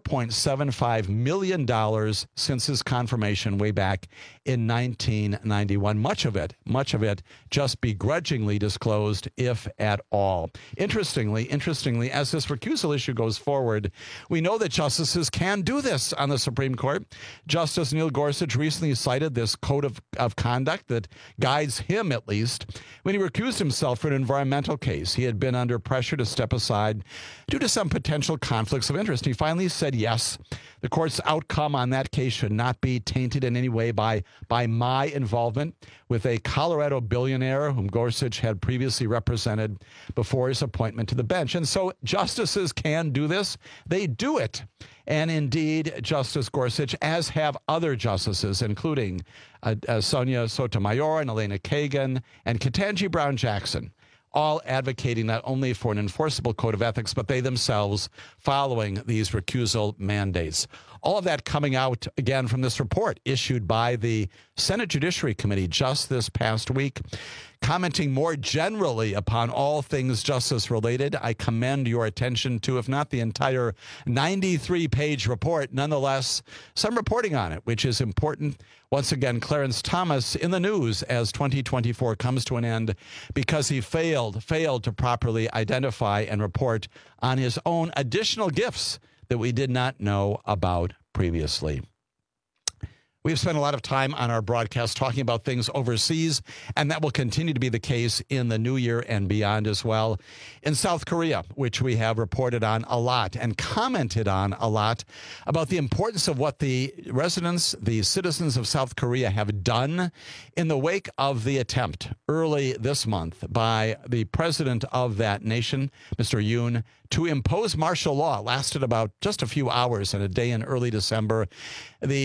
$4.75 million since his confirmation way back in 1991. Much of it just begrudgingly disclosed, if at all. Interestingly, as this recusal issue goes forward, we know that justices can do this on the Supreme Court. Justice Neil Gorsuch recently cited this code of conduct that guides him, at least, when he recused himself for an environmental case. He had been under pressure to step aside due to some potential conflicts of interest. He finally said yes. The court's outcome on that case should not be tainted in any way by my involvement with a Colorado billionaire whom Gorsuch had previously represented before his appointment to the bench. And so justices can do this. They do it. And indeed, Justice Gorsuch, as have other justices, including Sonia Sotomayor and Elena Kagan and Ketanji Brown Jackson, all advocating not only for an enforceable code of ethics, but they themselves following these recusal mandates. All of that coming out, again, from this report issued by the Senate Judiciary Committee just this past week. Commenting more generally upon all things justice-related, I commend your attention to, if not the entire 93-page report, nonetheless, some reporting on it, which is important. Once again, Clarence Thomas in the news as 2024 comes to an end because he failed to properly identify and report on his own additional gifts that we did not know about previously. We've spent a lot of time on our broadcast talking about things overseas, and that will continue to be the case in the new year and beyond as well. In South Korea, which we have reported on a lot and commented on a lot about the importance of what the citizens of South Korea have done in the wake of the attempt early this month by the president of that nation, Mr. Yoon, to impose martial law. It lasted about just a few hours and a day in early December. The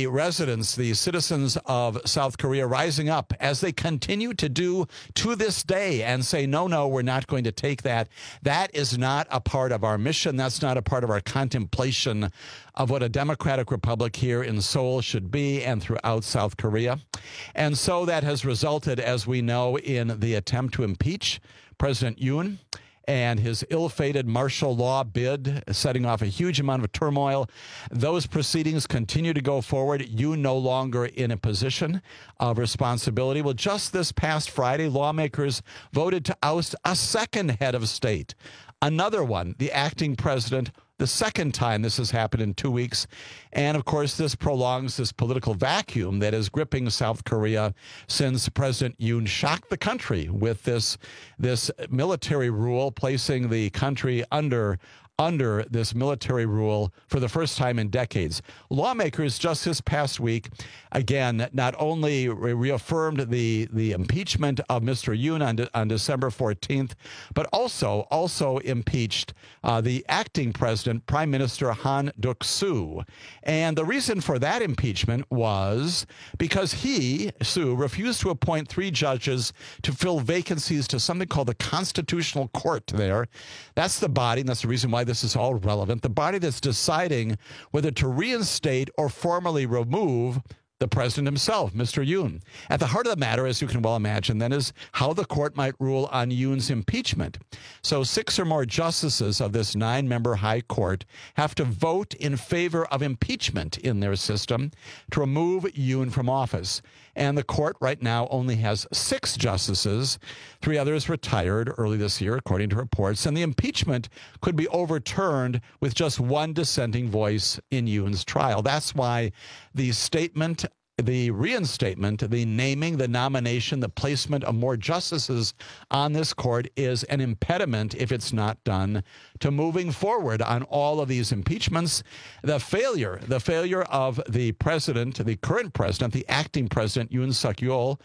citizens of South Korea rising up as they continue to do to this day and say, no, we're not going to take that. That is not a part of our mission. That's not a part of our contemplation of what a democratic republic here in Seoul should be and throughout South Korea. And so that has resulted, as we know, in the attempt to impeach President Yoon and his ill-fated martial law bid, setting off a huge amount of turmoil. Those proceedings continue to go forward. Yoon no longer in a position of responsibility. Well, just this past Friday, lawmakers voted to oust a second head of state. Another one, the acting president, the second time this has happened in 2 weeks. And, of course, this prolongs this political vacuum that is gripping South Korea since President Yoon shocked the country with this military rule, placing the country under this military rule for the first time in decades. Lawmakers just this past week, again, not only reaffirmed the impeachment of Mr. Yoon on December 14th, but also impeached the acting president, Prime Minister Han Duck-soo. And the reason for that impeachment was because Soo, refused to appoint 3 judges to fill vacancies to something called the Constitutional Court there. That's the body, and that's the reason why this is all relevant, the body that's deciding whether to reinstate or formally remove the president himself, Mr. Yoon. At the heart of the matter, as you can well imagine, then, is how the court might rule on Yoon's impeachment. So 6 or more justices of this 9-member high court have to vote in favor of impeachment in their system to remove Yoon from office. And the court right now only has 6 justices. 3 others retired early this year, according to reports. And the impeachment could be overturned with just 1 dissenting voice in Yoon's trial. That's why the statement, the reinstatement, the naming, the nomination, the placement of more justices on this court is an impediment, if it's not done, to moving forward on all of these impeachments. The failure of the president, the current president, the acting president, Yoon Suk-yeol,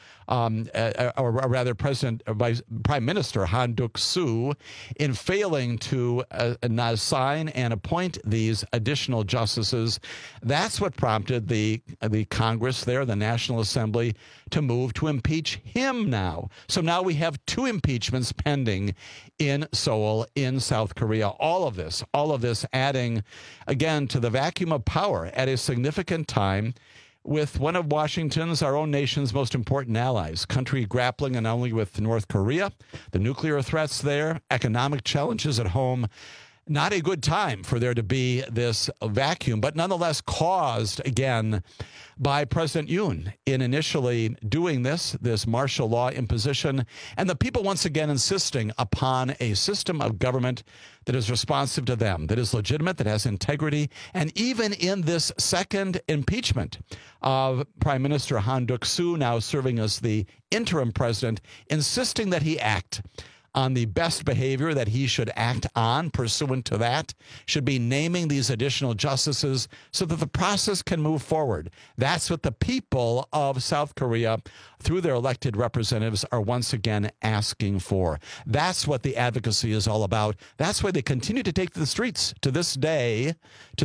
or rather Prime Minister Han Duck-soo, in failing to assign and appoint these additional justices, that's what prompted the Congress there, the National Assembly, to move to impeach him now. So now we have 2 impeachments pending in Seoul, in South Korea. All of this adding, again, to the vacuum of power at a significant time with one of Washington's, our own nation's most important allies, country grappling not only with North Korea, the nuclear threats there, economic challenges at home. Not a good time for there to be this vacuum, but nonetheless caused, again, by President Yoon in initially doing this martial law imposition, and the people once again insisting upon a system of government that is responsive to them, that is legitimate, that has integrity. And even in this second impeachment of Prime Minister Han Duck-soo, now serving as the interim president, insisting that he act on the best behavior that he should act on pursuant to that, should be naming these additional justices so that the process can move forward. That's what the people of South Korea, through their elected representatives, are once again asking for. That's what the advocacy is all about. That's why they continue to take to the streets to this day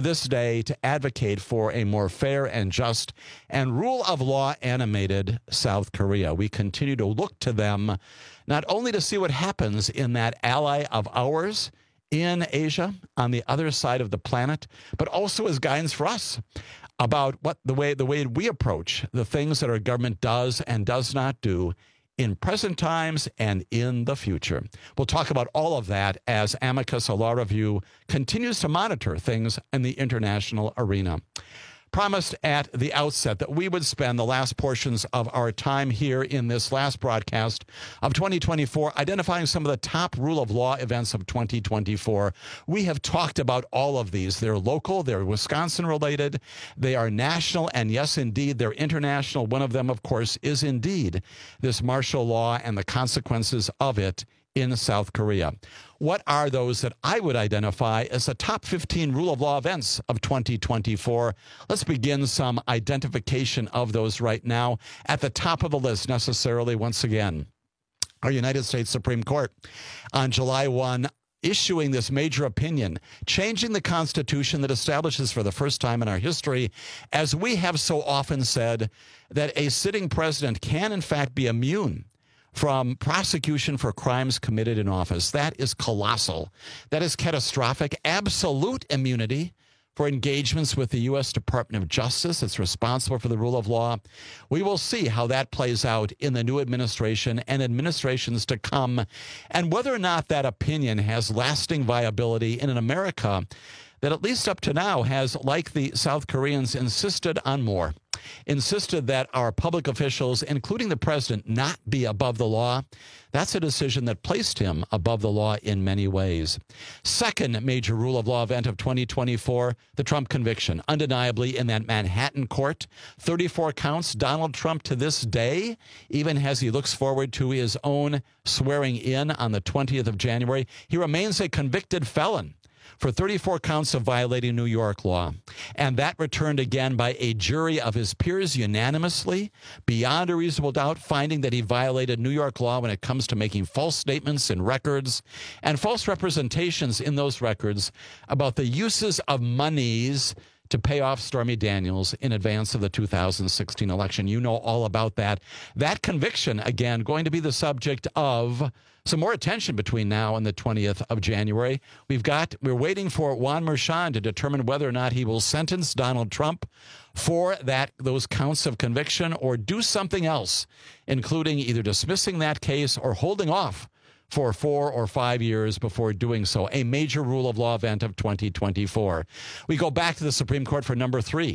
to advocate for a more fair and just and rule of law animated South Korea. We continue to look to them not only to see what happens in that ally of ours in Asia on the other side of the planet, but also as guidance for us about what the way we approach the things that our government does and does not do in present times and in the future. We'll talk about all of that as Amicus, a law review, continues to monitor things in the international arena. Promised at the outset that we would spend the last portions of our time here in this last broadcast of 2024 identifying some of the top rule of law events of 2024. We have talked about all of these. They're local, they're Wisconsin related, they are national, and yes, indeed, they're international. One of them, of course, is indeed this martial law and the consequences of it in South Korea. What are those that I would identify as the top 15 rule of law events of 2024? Let's begin some identification of those right now. At the top of the list, necessarily, once again, our United States Supreme Court on July 1, issuing this major opinion, changing the Constitution that establishes for the first time in our history, as we have so often said, that a sitting president can in fact be immune from prosecution for crimes committed in office. That is colossal. That is catastrophic. Absolute immunity for engagements with the U.S. Department of Justice that's responsible for the rule of law. We will see how that plays out in the new administration and administrations to come, and whether or not that opinion has lasting viability in an America that, at least up to now, has, like the South Koreans, insisted on more. Insisted that our public officials, including the president, not be above the law. That's a decision that placed him above the law in many ways. Second major rule of law event of 2024, the Trump conviction. Undeniably in that Manhattan court, 34 counts. Donald Trump to this day, even as he looks forward to his own swearing in on the 20th of January, he remains a convicted felon for 34 counts of violating New York law. And that returned again by a jury of his peers unanimously, beyond a reasonable doubt, finding that he violated New York law when it comes to making false statements in records and false representations in those records about the uses of monies to pay off Stormy Daniels in advance of the 2016 election. You know all about that. That conviction, again, going to be the subject of some more attention between now and the 20th of January. We're waiting for Juan Merchan to determine whether or not he will sentence Donald Trump for those counts of conviction or do something else, including either dismissing that case or holding off for 4 or 5 years before doing so. A major rule of law event of 2024. We go back to the Supreme Court for number 3.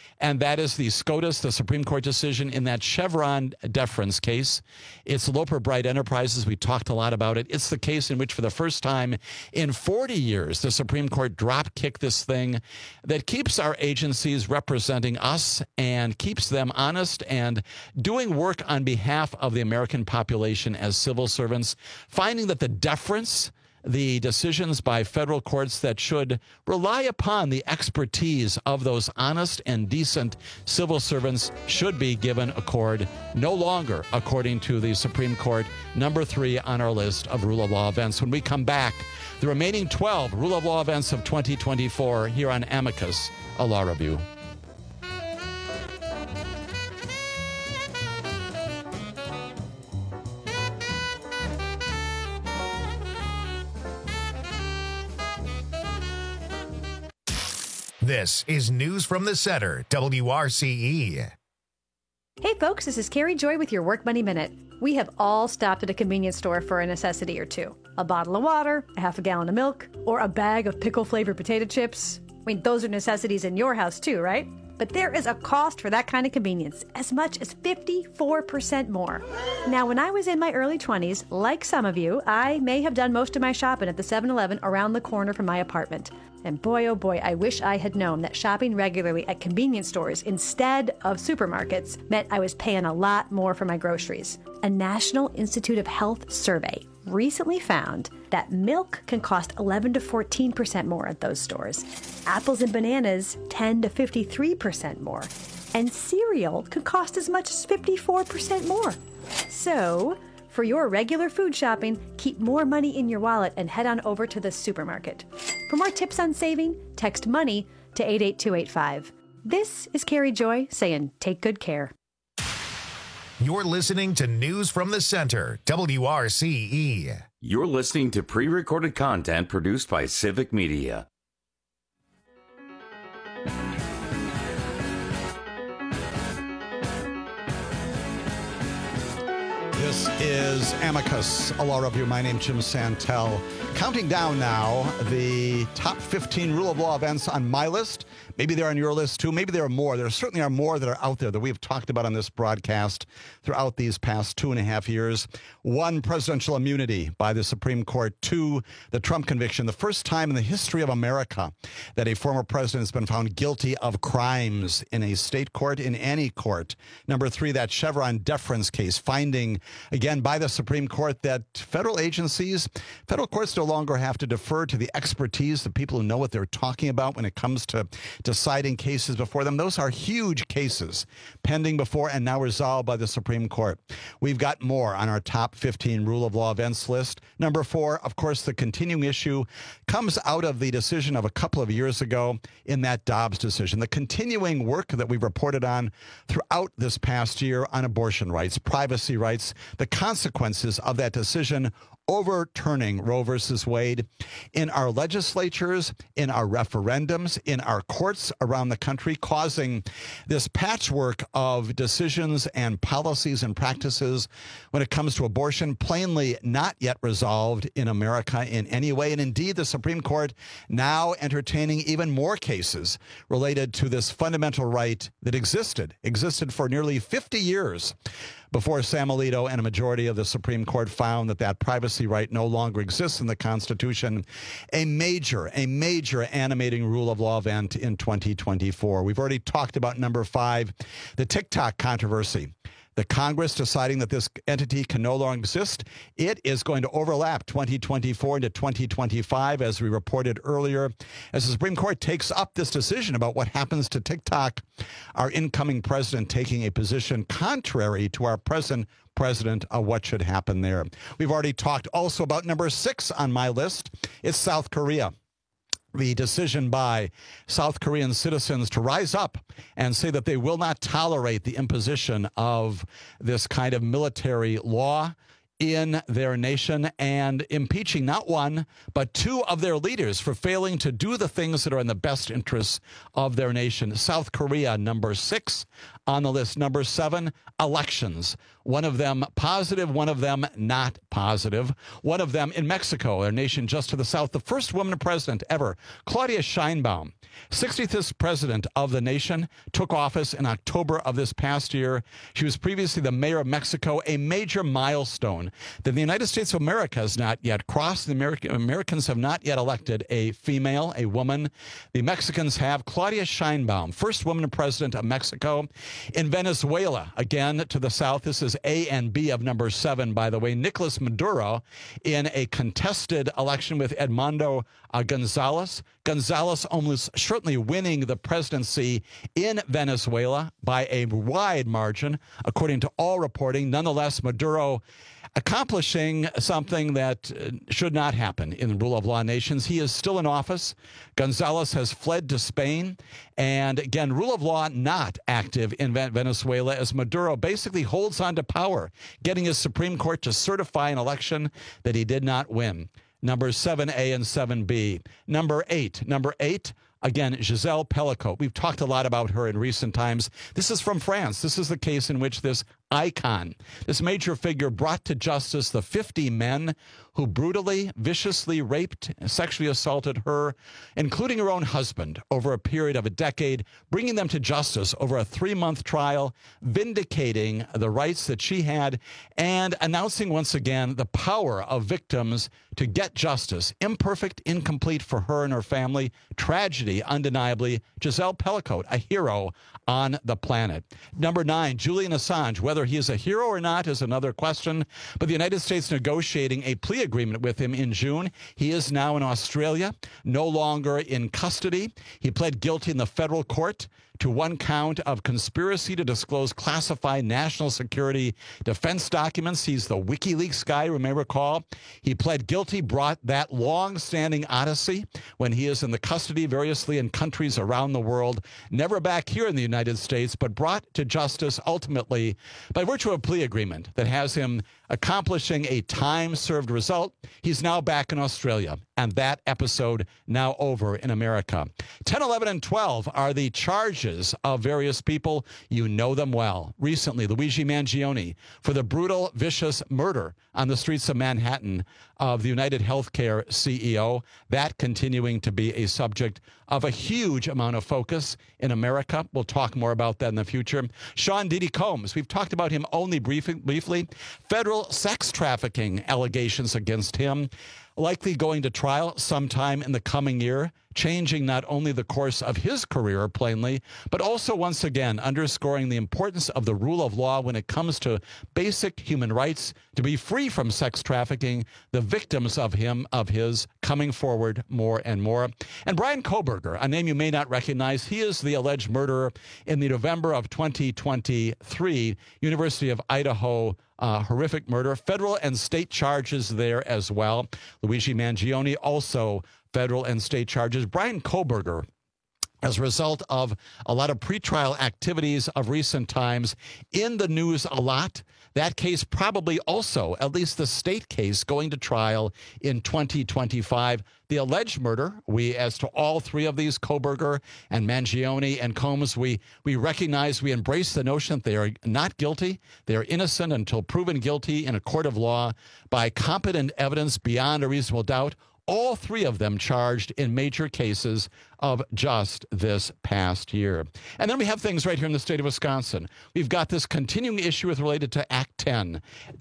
and that is the SCOTUS, the Supreme Court decision in that Chevron deference case. It's Loper Bright Enterprises. We talked a lot about it. It's the case in which for the first time in 40 years, the Supreme Court drop-kicked this thing that keeps our agencies representing us and keeps them honest and doing work on behalf of the American population as civil servants, finding that the deference, the decisions by federal courts that should rely upon the expertise of those honest and decent civil servants should be given accord, no longer, according to the Supreme Court, number 3 on our list of rule of law events. When we come back, the remaining 12 rule of law events of 2024 here on Amicus, a law review. This is News from the Center, WRCE. Hey folks, this is Carrie Joy with your Work Money Minute. We have all stopped at a convenience store for a necessity or two. A bottle of water, a half a gallon of milk, or a bag of pickle-flavored potato chips. I mean, those are necessities in your house too, right? But there is a cost for that kind of convenience, as much as 54% more. Now, when I was in my early 20s, like some of you, I may have done most of my shopping at the 7-Eleven around the corner from my apartment. And boy, oh boy, I wish I had known that shopping regularly at convenience stores instead of supermarkets meant I was paying a lot more for my groceries. A National Institute of Health survey recently found that milk can cost 11 to 14% more at those stores. Apples and bananas 10 to 53% more. And cereal can cost as much as 54% more. So, for your regular food shopping, keep more money in your wallet and head on over to the supermarket. For more tips on saving, text MONEY to 88285. This is Carrie Joy saying take good care. You're listening to News from the Center, WRCE. You're listening to pre-recorded content produced by Civic Media. This is Amicus, a law review. My name's Jim Santel. Counting down now the top 15 rule of law events on my list. Maybe they're on your list too. Maybe there are more. There certainly are more that are out there that we've talked about on this broadcast throughout these past 2.5 years. 1, presidential immunity by the Supreme Court. 2, the Trump conviction. The first time in the history of America that a former president has been found guilty of crimes in a state court, in any court. Number 3, that Chevron deference case, finding, again, by the Supreme Court that federal agencies, federal courts no longer have to defer to the expertise, the people who know what they're talking about when it comes to deciding cases before them. Those are huge cases pending before and now resolved by the Supreme Court. We've got more on our top 15 rule of law events list. Number 4, of course, the continuing issue comes out of the decision of a couple of years ago in that Dobbs decision. The continuing work that we've reported on throughout this past year on abortion rights, privacy rights, the consequences of that decision overturning Roe versus Wade in our legislatures, in our referendums, in our courts around the country, causing this patchwork of decisions and policies and practices when it comes to abortion, plainly not yet resolved in America in any way. And indeed, the Supreme Court now entertaining even more cases related to this fundamental right that existed for nearly 50 years before Sam Alito and a majority of the Supreme Court found that that privacy right no longer exists in the Constitution. A major animating rule of law event in 2024. We've already talked about number 5, the TikTok controversy. The Congress deciding that this entity can no longer exist. It is going to overlap 2024 into 2025, as we reported earlier. As the Supreme Court takes up this decision about what happens to TikTok, our incoming president taking a position contrary to our present president of what should happen there. We've already talked also about number 6 on my list. It's South Korea. The decision by South Korean citizens to rise up and say that they will not tolerate the imposition of this kind of military law in their nation, and impeaching not 1, but 2 of their leaders for failing to do the things that are in the best interests of their nation. South Korea, number 6 on the list. Number 7, elections. One of them positive, one of them not positive. One of them in Mexico, our nation just to the south, the first woman president ever, Claudia Sheinbaum, 65th president of the nation, took office in October of this past year. She was previously the mayor of Mexico, a major milestone that the United States of America has not yet crossed. The Americans have not yet elected a female, a woman. The Mexicans have. Claudia Sheinbaum, first woman president of Mexico. In Venezuela, again to the south, this is A and B of number 7, by the way, Nicolas Maduro in a contested election with Edmundo Gonzalez. Gonzalez almost certainly winning the presidency in Venezuela by a wide margin, according to all reporting. Nonetheless, Maduro accomplishing something that should not happen in the rule of law nations. He is still in office. Gonzalez has fled to Spain. And again, rule of law not active in Venezuela as Maduro basically holds on to power, getting his Supreme Court to certify an election that he did not win. Number 7A and 7B. Number 8. Again, Giselle Pellicot. We've talked a lot about her in recent times. This is from France. This is the case in which this icon, this major figure, brought to justice the 50 men who brutally, viciously raped and sexually assaulted her, including her own husband, over a period of a decade, bringing them to justice over a 3-month trial, vindicating the rights that she had, and announcing once again the power of victims to get justice. Imperfect, incomplete for her and her family. Tragedy, undeniably. Giselle Pellicot, a hero on the planet. Number 9, Julian Assange. Whether he is a hero or not is another question, but the United States negotiating a plea agreement with him in June. He is now in Australia, no longer in custody. He pled guilty in the federal court to 1 count of conspiracy to disclose classified national security defense documents. He's the WikiLeaks guy, you may recall. He pled guilty, brought that long-standing odyssey when he is in the custody variously in countries around the world, never back here in the United States, but brought to justice ultimately by virtue of a plea agreement that has him accomplishing a time-served result. He's now back in Australia, and that episode now over in America. 10, 11, and 12 are the charges of various people. You know them well. Recently, Luigi Mangione for the brutal, vicious murder on the streets of Manhattan of the United Healthcare CEO. That continuing to be a subject of a huge amount of focus in America. We'll talk more about that in the future. Sean Diddy Combs, we've talked about him only briefly. Federal sex trafficking allegations against him, likely going to trial sometime in the coming year, changing not only the course of his career, plainly, but also once again underscoring the importance of the rule of law when it comes to basic human rights, to be free from sex trafficking, the victims of his coming forward more and more. And Bryan Kohberger, a name you may not recognize, he is the alleged murderer in the November of 2023 University of Idaho horrific murder. Federal and state charges there as well. Luigi Mangione also federal and state charges. Bryan Kohberger, as a result of a lot of pretrial activities of recent times, in the news a lot. That case probably also, at least the state case, going to trial in 2025. The alleged murder, as to all 3 of these, Kohberger and Mangione and Combs, we recognize, we embrace the notion that they are not guilty. They are innocent until proven guilty in a court of law by competent evidence beyond a reasonable doubt. All 3 of them charged in major cases of just this past year. And then we have things right here in the state of Wisconsin. We've got this continuing issue related to Act 10,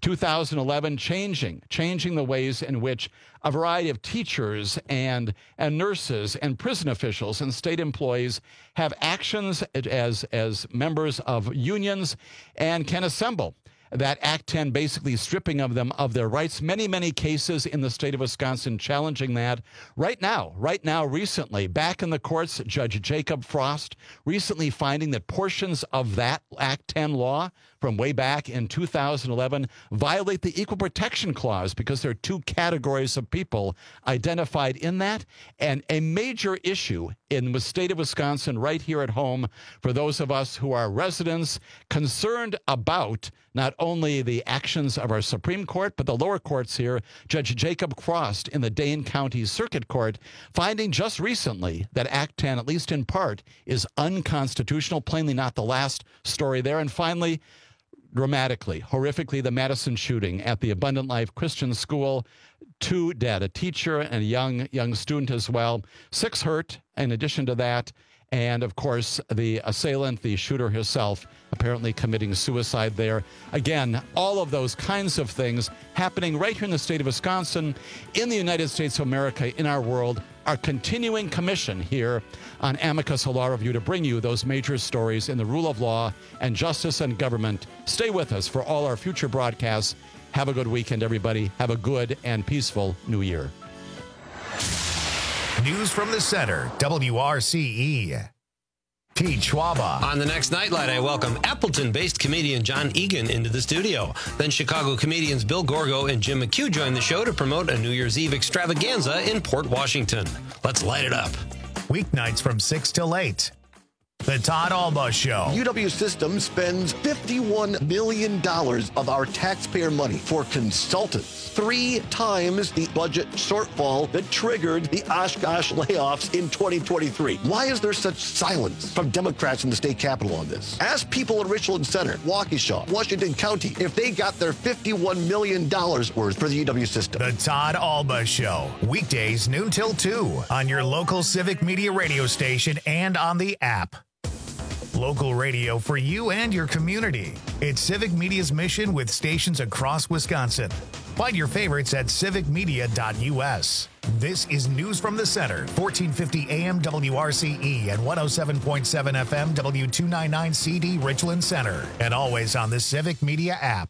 2011, changing the ways in which a variety of teachers and nurses and prison officials and state employees have actions as members of unions and can assemble. That Act 10 basically stripping of them of their rights. Many cases in the state of Wisconsin challenging that. Right now, recently, back in the courts, Judge Jacob Frost recently finding that portions of that Act 10 law from way back in 2011 violate the Equal Protection Clause because there are 2 categories of people identified in that. And a major issue in the state of Wisconsin right here at home for those of us who are residents concerned about not only the actions of our Supreme Court, but the lower courts here. Judge Jacob Frost in the Dane County Circuit Court finding just recently that Act 10, at least in part, is unconstitutional, plainly not the last story there. And finally, dramatically, horrifically, the Madison shooting at the Abundant Life Christian School. 2 dead, a teacher and a young student as well. 6 hurt in addition to that. And, of course, the assailant, the shooter herself, apparently committing suicide there. Again, all of those kinds of things happening right here in the state of Wisconsin, in the United States of America, in our world. Our continuing commission here on Amicus, a Law Review, to bring you those major stories in the rule of law and justice and government. Stay with us for all our future broadcasts. Have a good weekend, everybody. Have a good and peaceful New Year. News from the center, WRCE. Pete Schwaba. On the next Nightlight, I welcome Appleton-based comedian John Egan into the studio. Then Chicago comedians Bill Gorgo and Jim McHugh join the show to promote a New Year's Eve extravaganza in Port Washington. Let's light it up. Weeknights from 6 till 8. The Todd Alba Show. UW System spends $51 million of our taxpayer money for consultants, 3 times the budget shortfall that triggered the Oshkosh layoffs in 2023. Why is there such silence from Democrats in the state capitol on this? Ask people in Richland Center, Waukesha, Washington County, if they got their $51 million worth for the UW System. The Todd Alba Show. Weekdays noon till 2 on your local Civic Media radio station and on the app. Local radio for you and your community. It's Civic Media's mission with stations across Wisconsin. Find your favorites at civicmedia.us. This is News from the Center, 1450 AM WRCE and 107.7 FM W299CD Richland Center. And always on the Civic Media app.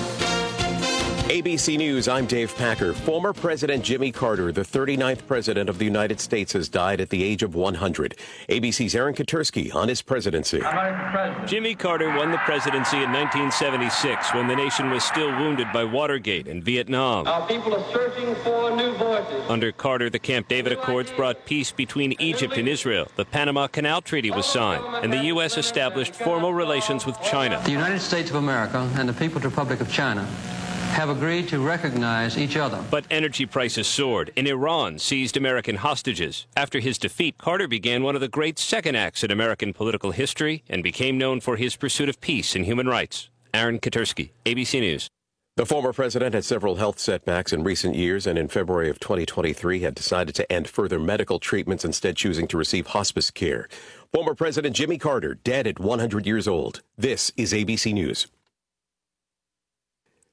ABC News, I'm Dave Packer. Former President Jimmy Carter, the 39th President of the United States, has died at the age of 100. ABC's Aaron Katersky on his presidency. Jimmy Carter won the presidency in 1976 when the nation was still wounded by Watergate and Vietnam. Our people are searching for new voices. Under Carter, the Camp David Accords brought peace between Egypt and Israel. The Panama Canal Treaty was signed, and the U.S. established formal relations with China. The United States of America and the People's Republic of China have agreed to recognize each other. But energy prices soared, and Iran seized American hostages. After his defeat, Carter began one of the great second acts in American political history and became known for his pursuit of peace and human rights. Aaron Katersky, ABC News. The former president had several health setbacks in recent years and in February of 2023 had decided to end further medical treatments, instead choosing to receive hospice care. Former President Jimmy Carter, dead at 100 years old. This is ABC News.